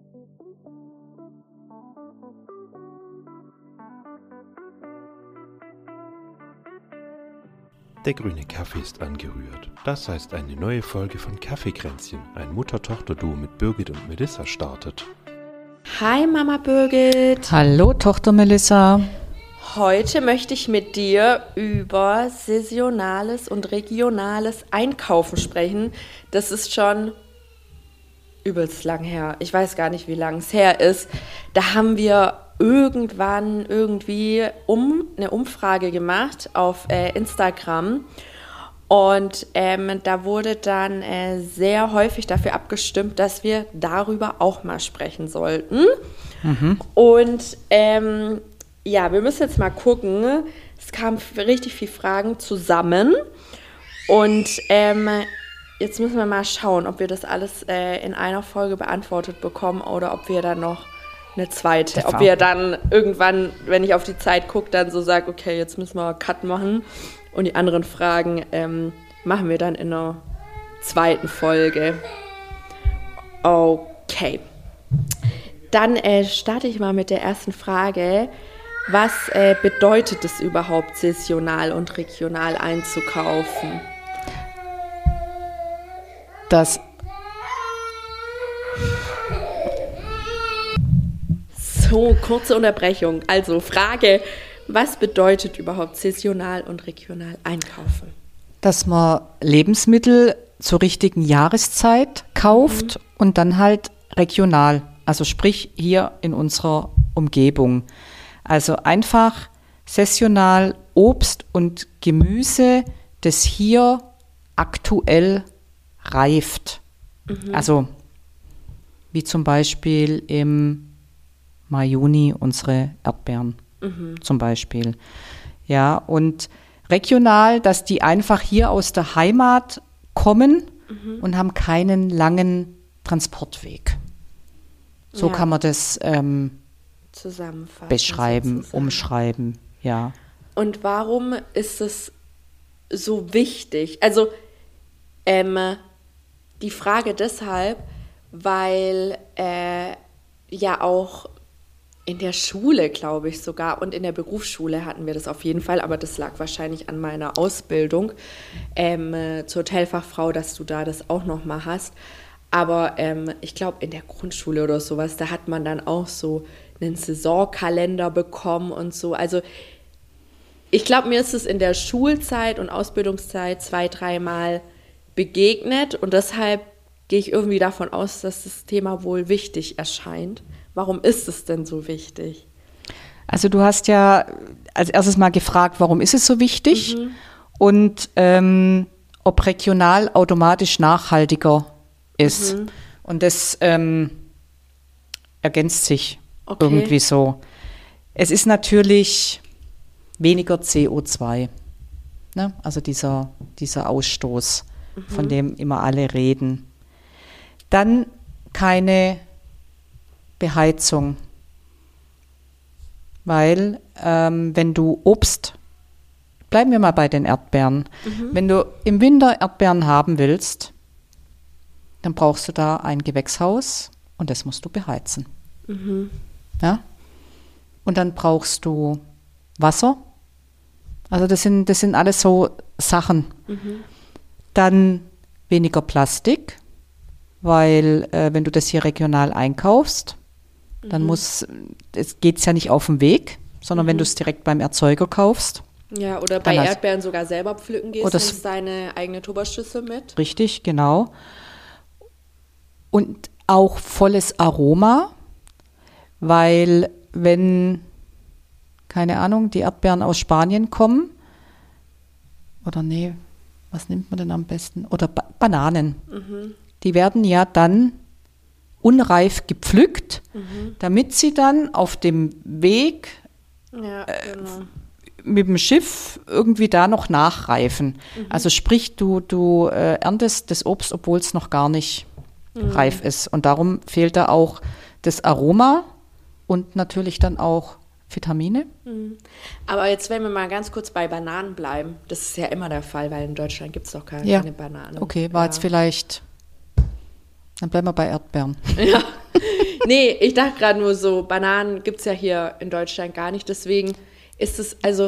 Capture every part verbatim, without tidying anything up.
Der grüne Kaffee ist angerührt. Das heißt, eine neue Folge von Kaffeekränzchen, ein Mutter-Tochter-Duo mit Birgit und Melissa startet. Hi Mama Birgit. Hallo Tochter Melissa. Heute möchte ich mit dir über saisonales und regionales Einkaufen sprechen. Das ist schon übelst lang her. Ich weiß gar nicht, wie lang es her ist. Da haben wir irgendwann irgendwie um eine Umfrage gemacht auf äh, Instagram und ähm, da wurde dann äh, sehr häufig dafür abgestimmt, dass wir darüber auch mal sprechen sollten. Mhm. Und ähm, ja, wir müssen jetzt mal gucken. Es kamen richtig viele Fragen zusammen und ähm, jetzt müssen wir mal schauen, ob wir das alles äh, in einer Folge beantwortet bekommen oder ob wir dann noch eine zweite. Ob wir dann irgendwann, wenn ich auf die Zeit gucke, dann so sage, okay, jetzt müssen wir Cut machen. Und die anderen Fragen ähm, machen wir dann in einer zweiten Folge. Okay. Dann äh, starte ich mal mit der ersten Frage. Was äh, bedeutet es überhaupt, saisonal und regional einzukaufen? Das So, kurze Unterbrechung. Also Frage, was bedeutet überhaupt saisonal und regional einkaufen? Dass man Lebensmittel zur richtigen Jahreszeit kauft mhm. und dann halt regional, also sprich hier in unserer Umgebung. Also einfach saisonal Obst und Gemüse, das hier aktuell reift. Mhm. Also wie zum Beispiel im Mai, Juni unsere Erdbeeren mhm. zum Beispiel. Ja, und regional, dass die einfach hier aus der Heimat kommen mhm. und haben keinen langen Transportweg. So ja. kann man das ähm, zusammenfassen, beschreiben, sozusagen. umschreiben, ja. Und warum ist es so wichtig? Also ähm, die Frage deshalb, weil äh, ja auch in der Schule, glaube ich sogar, und in der Berufsschule hatten wir das auf jeden Fall, aber das lag wahrscheinlich an meiner Ausbildung ähm, zur Hotelfachfrau, dass du da das auch noch mal hast. Aber ähm, ich glaube, in der Grundschule oder sowas, da hat man dann auch so einen Saisonkalender bekommen und so. Also ich glaube, mir ist es in der Schulzeit und Ausbildungszeit zwei, dreimal begegnet und deshalb gehe ich irgendwie davon aus, dass das Thema wohl wichtig erscheint. Warum ist es denn so wichtig? Also du hast ja als erstes mal gefragt, warum ist es so wichtig mhm. und ähm, ob regional automatisch nachhaltiger ist. Mhm. Und das ähm, ergänzt sich okay. irgendwie so. Es ist natürlich weniger C O zwei, ne? Also dieser, dieser Ausstoß, mhm. von dem immer alle reden. Dann keine Beheizung, weil ähm, wenn du Obst, bleiben wir mal bei den Erdbeeren, mhm. wenn du im Winter Erdbeeren haben willst, dann brauchst du da ein Gewächshaus und das musst du beheizen. Mhm. Ja? Und dann brauchst du Wasser, also das sind, das sind alles so Sachen. Mhm. Dann weniger Plastik, weil äh, wenn du das hier regional einkaufst, dann mhm. muss, es geht ja nicht auf dem Weg, sondern mhm. wenn du es direkt beim Erzeuger kaufst. Ja, oder bei Erdbeeren sogar selber pflücken gehst, nimmst deine eigene Tupperschüssel mit. Richtig, genau. Und auch volles Aroma, weil wenn, keine Ahnung, die Erdbeeren aus Spanien kommen, oder nee, was nimmt man denn am besten? Oder ba- Bananen. Mhm. Die werden ja dann unreif gepflückt, mhm. damit sie dann auf dem Weg ja, äh, genau. mit dem Schiff irgendwie da noch nachreifen. Mhm. Also sprich, du, du äh, erntest das Obst, obwohl es noch gar nicht mhm. reif ist. Und darum fehlt da auch das Aroma und natürlich dann auch Vitamine. Mhm. Aber jetzt, wenn wir mal ganz kurz bei Bananen bleiben, das ist ja immer der Fall, weil in Deutschland gibt es doch keine, ja. keine Bananen. Okay, war ja. jetzt vielleicht Dann bleiben wir bei Erdbeeren. Ja. Nee, ich dachte gerade nur so, Bananen gibt es ja hier in Deutschland gar nicht. Deswegen ist es, also,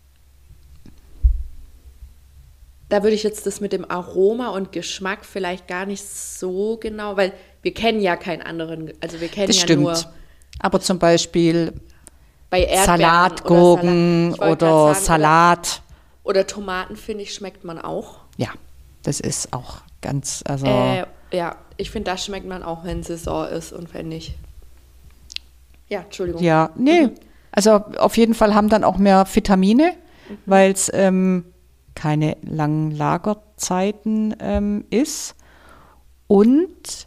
da würde ich jetzt das mit dem Aroma und Geschmack vielleicht gar nicht so genau, weil wir kennen ja keinen anderen, also wir kennen Das ja stimmt. nur Aber zum Beispiel bei Erdbeeren Salatgurken oder, Salat. Ich wollte oder, gerade sagen, Salat. Oder, oder Tomaten, finde ich, schmeckt man auch. Ja, das ist auch ganz, also Äh, ja, ich finde, das schmeckt man auch, wenn Saison ist und wenn nicht. Ja, Entschuldigung. ja, nee. Mhm. Also auf jeden Fall haben dann auch mehr Vitamine, mhm. weil es ähm, keine langen Lagerzeiten ähm, ist. Und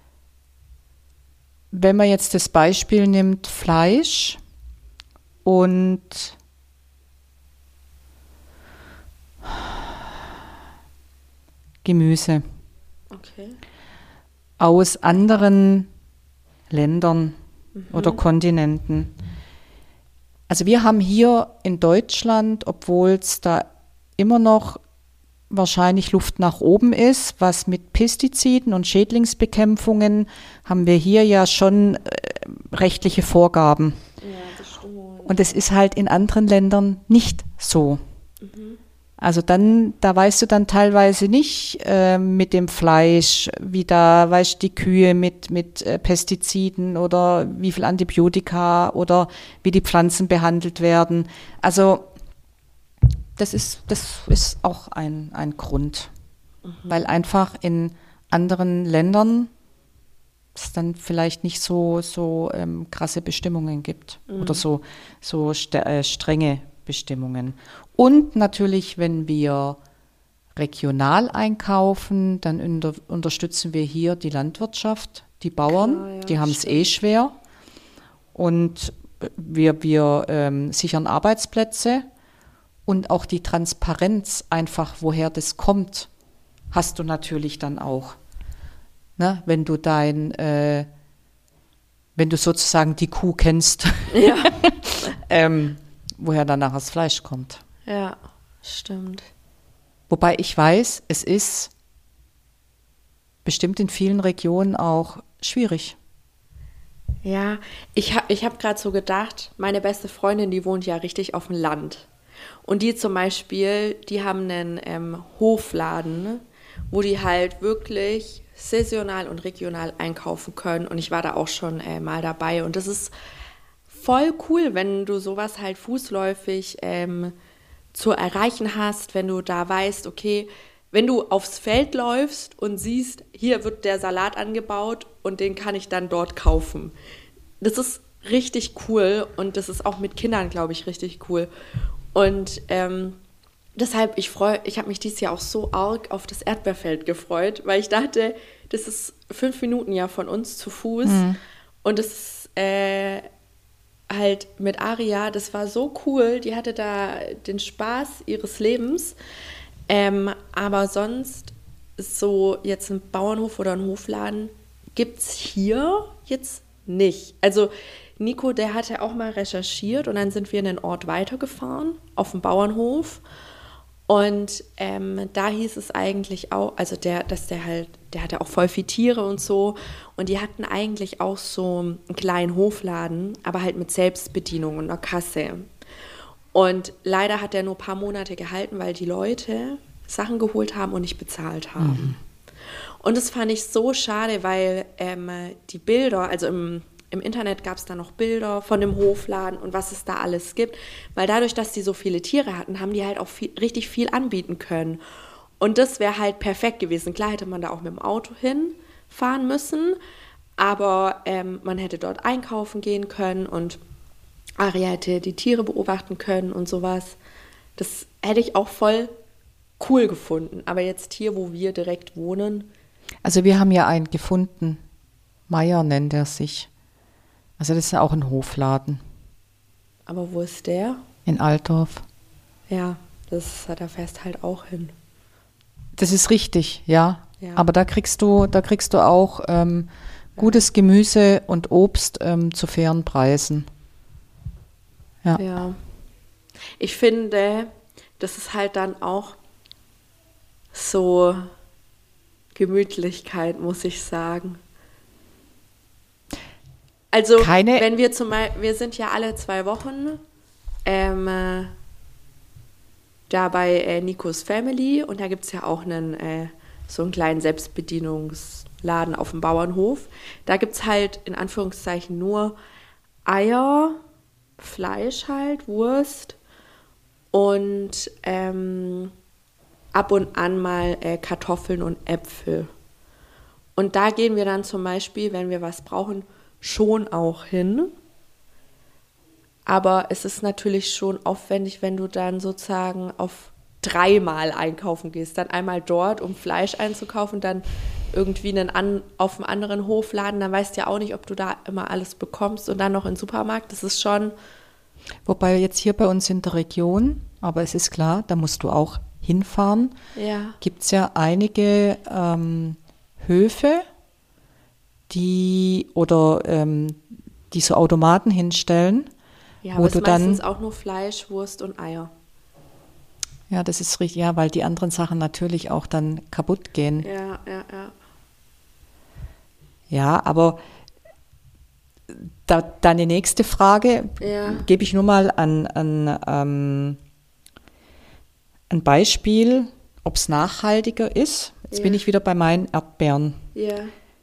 wenn man jetzt das Beispiel nimmt, Fleisch und Gemüse Okay. aus anderen Ländern mhm. oder Kontinenten. Also wir haben hier in Deutschland, obwohl es da immer noch wahrscheinlich Luft nach oben ist, was mit Pestiziden und Schädlingsbekämpfungen, haben wir hier ja schon äh, rechtliche Vorgaben. Ja, das stimmt. Und es ist halt in anderen Ländern nicht so. Mhm. Also dann, da weißt du dann teilweise nicht äh, mit dem Fleisch, wie da, weißt du, die Kühe mit, mit äh, Pestiziden oder wie viel Antibiotika oder wie die Pflanzen behandelt werden. Also das ist, das ist auch ein, ein Grund, mhm. weil einfach in anderen Ländern es dann vielleicht nicht so, so ähm, krasse Bestimmungen gibt mhm. oder so, so st- äh, strenge Bestimmungen. Und natürlich, wenn wir regional einkaufen, dann unter, unterstützen wir hier die Landwirtschaft, die Bauern, Klar, ja, die haben es eh schwer. Und wir, wir ähm, sichern Arbeitsplätze und auch die Transparenz einfach, woher das kommt, hast du natürlich dann auch. Ne? Wenn du dein, äh, wenn du sozusagen die Kuh kennst, Ja. ähm, woher dann nachher das Fleisch kommt. Ja, stimmt. Wobei ich weiß, es ist bestimmt in vielen Regionen auch schwierig. Ja, ich habe ich hab gerade so gedacht, meine beste Freundin, die wohnt ja richtig auf dem Land. Und die zum Beispiel, die haben einen ähm, Hofladen, wo die halt wirklich saisonal und regional einkaufen können. Und ich war da auch schon äh, mal dabei. Und das ist voll cool, wenn du sowas halt fußläufig ähm, zu erreichen hast, wenn du da weißt, okay, wenn du aufs Feld läufst und siehst, hier wird der Salat angebaut und den kann ich dann dort kaufen. Das ist richtig cool und das ist auch mit Kindern, glaube ich, richtig cool. Und ähm, deshalb, ich freue, ich habe mich dieses Jahr auch so arg auf das Erdbeerfeld gefreut, weil ich dachte, das ist fünf Minuten ja von uns zu Fuß mhm. und das ist äh, halt mit Aria, das war so cool, die hatte da den Spaß ihres Lebens, ähm, aber sonst so jetzt ein Bauernhof oder ein Hofladen gibt es hier jetzt nicht. Also Nico, der hatte auch mal recherchiert und dann sind wir in den Ort weitergefahren, auf dem Bauernhof. Und ähm, da hieß es eigentlich auch, also der, dass der halt, der hatte auch voll viel Tiere und so. Und die hatten eigentlich auch so einen kleinen Hofladen, aber halt mit Selbstbedienung und einer Kasse. Und leider hat der nur ein paar Monate gehalten, weil die Leute Sachen geholt haben und nicht bezahlt haben. Mhm. Und das fand ich so schade, weil ähm, die Bilder, also im Im Internet gab es da noch Bilder von dem Hofladen und was es da alles gibt. Weil dadurch, dass die so viele Tiere hatten, haben die halt auch viel, richtig viel anbieten können. Und das wäre halt perfekt gewesen. Klar hätte man da auch mit dem Auto hinfahren müssen, aber ähm, man hätte dort einkaufen gehen können und Aria hätte die Tiere beobachten können und sowas. Das hätte ich auch voll cool gefunden. Aber jetzt hier, wo wir direkt wohnen. Also wir haben ja einen gefunden. Meier nennt er sich. Also das ist ja auch ein Hofladen. Aber wo ist der? In Altdorf. Ja, das da fährst halt auch hin. Das ist richtig, ja. ja. Aber da kriegst du, da kriegst du auch ähm, gutes Gemüse und Obst ähm, zu fairen Preisen. Ja. ja. Ich finde, das ist halt dann auch so Gemütlichkeit, muss ich sagen. Also, Keine- wenn wir zum Beispiel, wir sind ja alle zwei Wochen ähm, äh, da bei äh, Nikos Family und da gibt es ja auch einen, äh, so einen kleinen Selbstbedienungsladen auf dem Bauernhof. Da gibt es halt in Anführungszeichen nur Eier, Fleisch halt, Wurst und ähm, ab und an mal äh, Kartoffeln und Äpfel. Und da gehen wir dann zum Beispiel, wenn wir was brauchen, schon auch hin. Aber es ist natürlich schon aufwendig, wenn du dann sozusagen auf dreimal einkaufen gehst. Dann einmal dort, um Fleisch einzukaufen, dann irgendwie einen an, auf einem anderen Hofladen. Dann weißt du ja auch nicht, ob du da immer alles bekommst. Und dann noch im Supermarkt. Das ist schon... Wobei jetzt hier bei uns in der Region, aber es ist klar, da musst du auch hinfahren, Ja. gibt es ja einige ähm, Höfe, die oder ähm, die so Automaten hinstellen, Ja, wo aber es du ist dann, meistens auch nur Fleisch, Wurst und Eier. ja, das ist richtig, ja, weil die anderen Sachen natürlich auch dann kaputt gehen. Ja, ja, ja. Ja, aber da, deine nächste Frage Ja. gebe ich nur mal an, an ähm, ein Beispiel, ob es nachhaltiger ist. Jetzt Ja. bin ich wieder bei meinen Erdbeeren. Ja,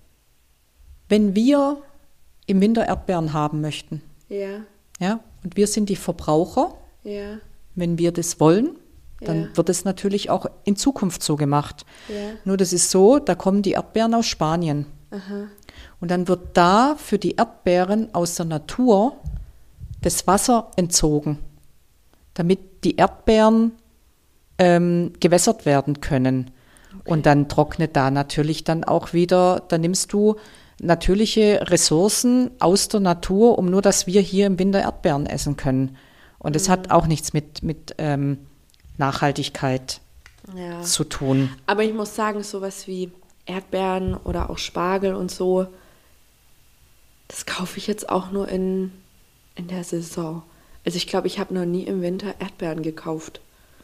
Wenn wir im Winter Erdbeeren haben möchten, ja, ja, und wir sind die Verbraucher, ja, wenn wir das wollen, dann Ja. wird es natürlich auch in Zukunft so gemacht. ja. Nur das ist so, da kommen die Erdbeeren aus Spanien. Aha. Und dann wird da für die Erdbeeren aus der Natur das Wasser entzogen, damit die Erdbeeren ähm, gewässert werden können. Und dann trocknet da natürlich dann auch wieder, da nimmst du natürliche Ressourcen aus der Natur, um nur, dass wir hier im Winter Erdbeeren essen können. Und das hat auch nichts mit, mit ähm, Nachhaltigkeit Ja. zu tun. Aber ich muss sagen, sowas wie Erdbeeren oder auch Spargel und so, das kaufe ich jetzt auch nur in, in der Saison. Also ich glaube, ich habe noch nie im Winter Erdbeeren gekauft.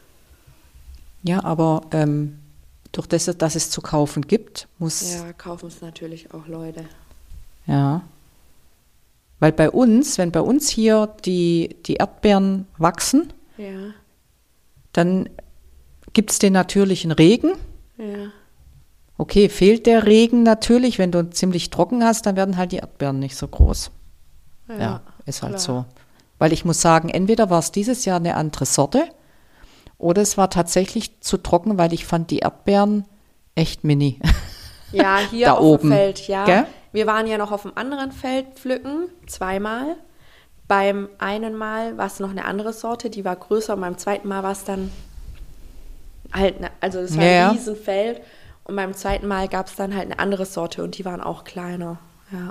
Ja, aber ähm, durch das, dass es zu kaufen gibt, muss, Ja, kaufen es natürlich auch Leute. ja. Weil bei uns, wenn bei uns hier die, die Erdbeeren wachsen, Ja, dann gibt es den natürlichen Regen. ja, Okay, fehlt der Regen natürlich, wenn du ziemlich trocken hast, dann werden halt die Erdbeeren nicht so groß. ja. Ja, ist halt klar. so. Weil ich muss sagen, entweder war es dieses Jahr eine andere Sorte oder es war tatsächlich zu trocken, weil ich fand die Erdbeeren echt mini. Ja, hier Da auf oben, dem Feld, ja. gell? Wir waren ja noch auf einem anderen Feld pflücken, zweimal. Beim einen Mal war es noch eine andere Sorte, die war größer und beim zweiten Mal war es dann halt, ne, also das war Ja, ja. ein Riesenfeld und beim zweiten Mal gab es dann halt eine andere Sorte und die waren auch kleiner, ja.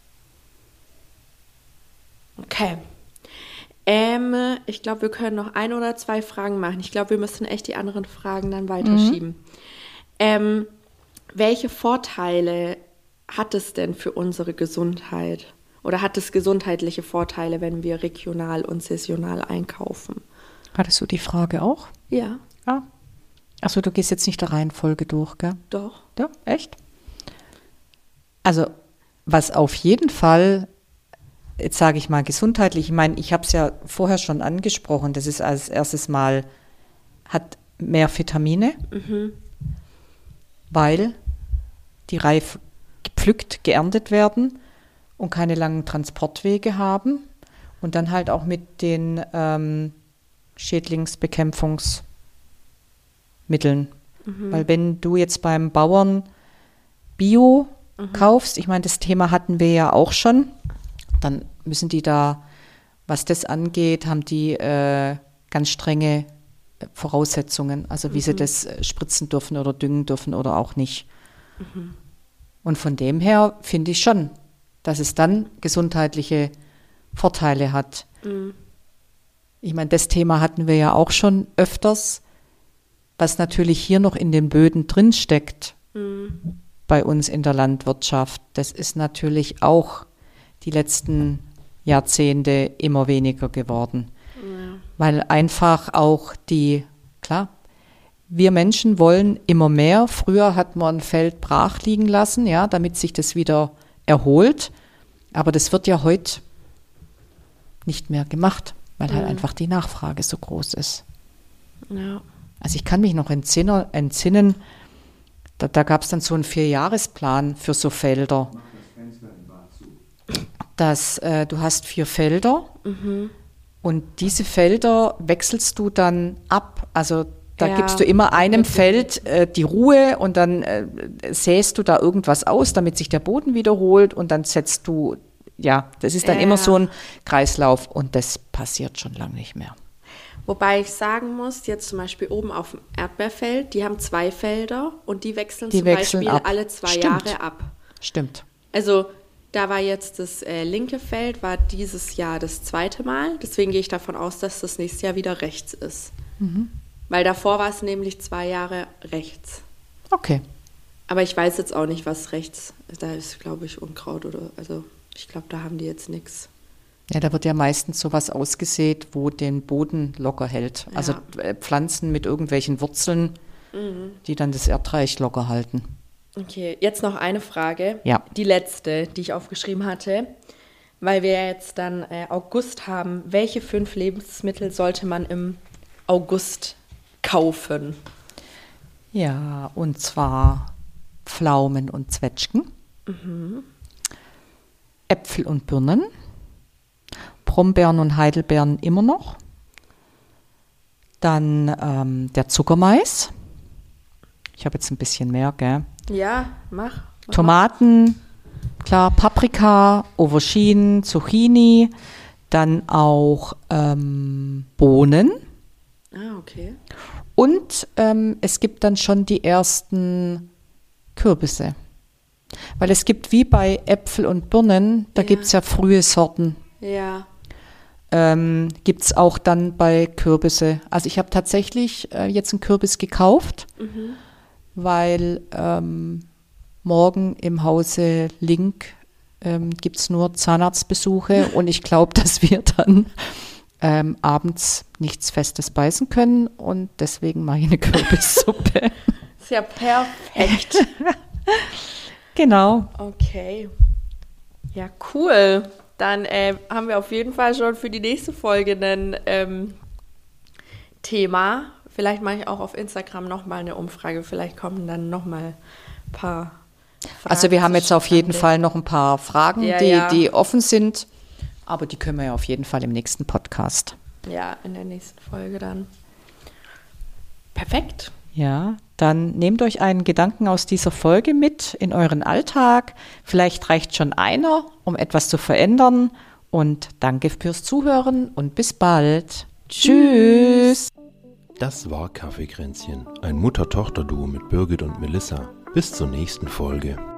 Okay. Ähm, ich glaube, wir können noch ein oder zwei Fragen machen. Ich glaube, wir müssen echt die anderen Fragen dann weiterschieben. Ähm, welche Vorteile hat es denn für unsere Gesundheit? Oder hat es gesundheitliche Vorteile, wenn wir regional und saisonal einkaufen? Hattest du die Frage auch? Ja, Ja. Achso, du gehst jetzt nicht der Reihenfolge durch, gell? doch. Ja, echt? Also, was auf jeden Fall, jetzt sage ich mal gesundheitlich, ich meine, ich habe es ja vorher schon angesprochen, das ist als erstes Mal, hat mehr Vitamine, weil die reif gepflückt, geerntet werden und keine langen Transportwege haben und dann halt auch mit den ähm, Schädlingsbekämpfungsmitteln. Weil wenn du jetzt beim Bauern Bio kaufst, ich meine, das Thema hatten wir ja auch schon, dann müssen die da, was das angeht, haben die äh, ganz strenge Voraussetzungen, also wie sie das äh, spritzen dürfen oder düngen dürfen oder auch nicht. Und von dem her finde ich schon, dass es dann gesundheitliche Vorteile hat. Ich meine, das Thema hatten wir ja auch schon öfters, was natürlich hier noch in den Böden drin steckt bei uns in der Landwirtschaft. Das ist natürlich auch die letzten Jahrzehnte immer weniger geworden. Weil einfach auch die, klar, wir Menschen wollen immer mehr. Früher hat man ein Feld brach liegen lassen, ja, damit sich das wieder erholt. Aber das wird ja heute nicht mehr gemacht, weil halt Mhm. einfach die Nachfrage so groß ist. Ja. Also ich kann mich noch entsinnen, entsinnen da, da gab es dann so einen Vierjahresplan für so Felder. Dass äh, du hast vier Felder und diese Felder wechselst du dann ab. Also da Ja. gibst du immer einem Feld äh, die Ruhe und dann äh, säst du da irgendwas aus, damit sich der Boden wiederholt und dann setzt du, ja, das ist dann Ja. immer so ein Kreislauf und das passiert schon lange nicht mehr. Wobei ich sagen muss, jetzt zum Beispiel oben auf dem Erdbeerfeld, die haben zwei Felder und die wechseln Die zum wechseln Beispiel ab. alle zwei Stimmt. Jahre ab. Stimmt. Also da war jetzt das äh, linke Feld, war dieses Jahr das zweite Mal. Deswegen gehe ich davon aus, dass das nächste Jahr wieder rechts ist. Weil davor war es nämlich zwei Jahre rechts. Okay. Aber ich weiß jetzt auch nicht, was rechts, da ist, glaube ich, Unkraut oder, also ich glaube, da haben die jetzt nichts. Ja, da wird ja meistens sowas ausgesät, wo den Boden locker hält. Also Ja. äh, Pflanzen mit irgendwelchen Wurzeln, die dann das Erdreich locker halten. Okay, jetzt noch eine Frage. Ja. Die letzte, die ich aufgeschrieben hatte. Weil wir jetzt dann äh, August haben. Welche fünf Lebensmittel sollte man im August kaufen? Ja, und zwar Pflaumen und Zwetschgen, Äpfel und Birnen, Brombeeren und Heidelbeeren immer noch, dann ähm, der Zuckermais. Ich habe jetzt ein bisschen mehr, gell? Ja, mach. mach Tomaten, klar, Paprika, Auberginen, Zucchini, dann auch ähm, Bohnen Ah, okay. und ähm, es gibt dann schon die ersten Kürbisse. Weil es gibt wie bei Äpfel und Birnen, da Ja. gibt es ja frühe Sorten. Ja. Ähm, gibt es auch dann bei Kürbisse. Also ich habe tatsächlich äh, jetzt einen Kürbis gekauft, weil ähm, morgen im Hause Link ähm, gibt es nur Zahnarztbesuche und ich glaube, dass wir dann ähm, abends nichts Festes beißen können und deswegen mache ich eine Kürbissuppe. Ist ja perfekt. Genau. Okay. Ja, cool. Dann äh, haben wir auf jeden Fall schon für die nächste Folge ein ähm, Thema. Vielleicht mache ich auch auf Instagram nochmal eine Umfrage. Vielleicht kommen dann nochmal ein paar Fragen. Also wir haben jetzt auf jeden zustande. Fall noch ein paar Fragen, Ja, die, ja. die offen sind, aber die können wir ja auf jeden Fall im nächsten Podcast. Ja, in der nächsten Folge dann. Perfekt. Ja, dann nehmt euch einen Gedanken aus dieser Folge mit in euren Alltag. Vielleicht reicht schon einer, um etwas zu verändern. Und danke fürs Zuhören und bis bald. Tschüss. Das war Kaffeekränzchen, ein Mutter-Tochter-Duo mit Birgit und Melissa. Bis zur nächsten Folge.